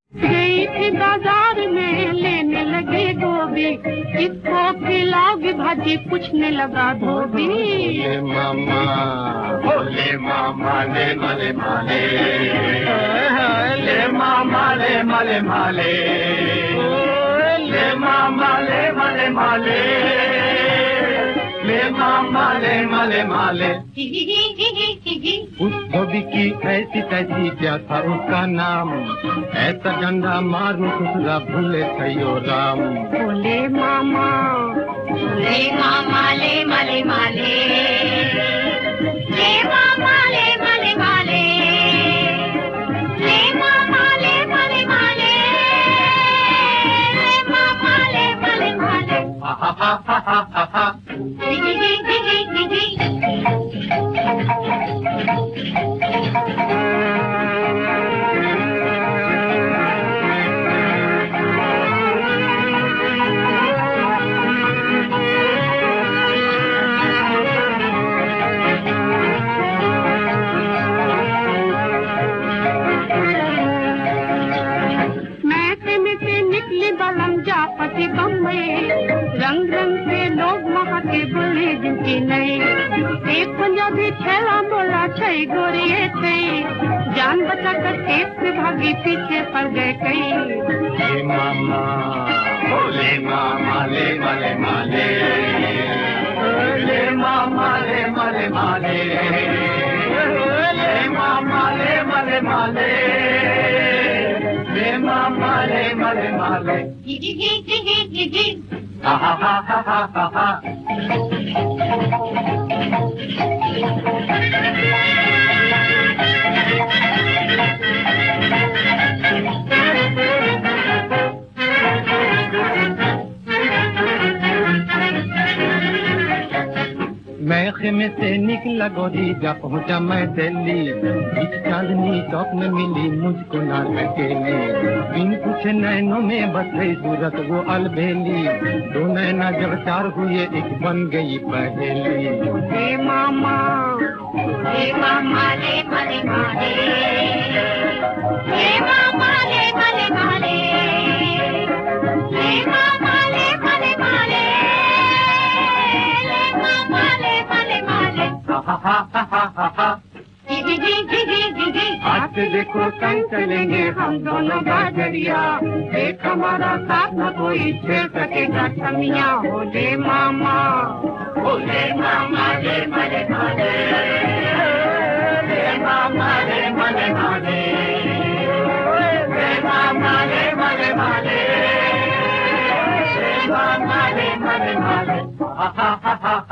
गई थी बाजार में लेने लगे गोभी, किसको खिलाओगे भाजी पूछने लगा धोबी। ले मामा ले मामा ले मले माले, ले मामा ले मले माले, ले मामा ले मले माले, ले मामा ले मले माले। उस धोबी की ऐसी तैसी क्या था उसका नाम, ऐसा डंडा मारू ससुरा भूले थयो राम। बोले मामा ले मामा ले मले माले, ले मामा ले मले माले, ले मामा ले मले माले, ले मामा ले मले माले। हा हा हा हा हा हा। जापति बम्बई, रंग रंग के लोग वहाँ के बोले जिनकी नई। एक पंजाबी ठेला बोला छई गोरिये छई, जान बचा कर खेत से भागी पीछे पड़ गए कई। ले मामा ले मामा ले मले माले, ले मामा ले मले माले, ले मामा ले मले माले, ले मामा ले मले माले। हा हा हा हा हा हा। मैं खेमे से निकला गोरी जा पहुंचा मैं दिल्ली, इस चांदनी चौक में मिली मुझको नार अकेली। बिन कुछ नैनों में बस गई सूरत वो अलबेली, दो नैना जब चार हुए एक बन गई पहेली। हे मामा ले मामा ले मले माले, ले मामा ले मले माले, ले मामा ले मले माले, ले मामा ले मले माले। हा हा हा हा हा हा। आज से देखो संग चलेंगे हम दोनों बाजरिया, एक हमारा साथ न कोई छेड़ सकेगा छमिया। हो ले मामा ले मामा ले मले माले, ले मामा ले मले माले, ले मामा ले मले माले, ले मामा ले मले माले। हा हा हा हा।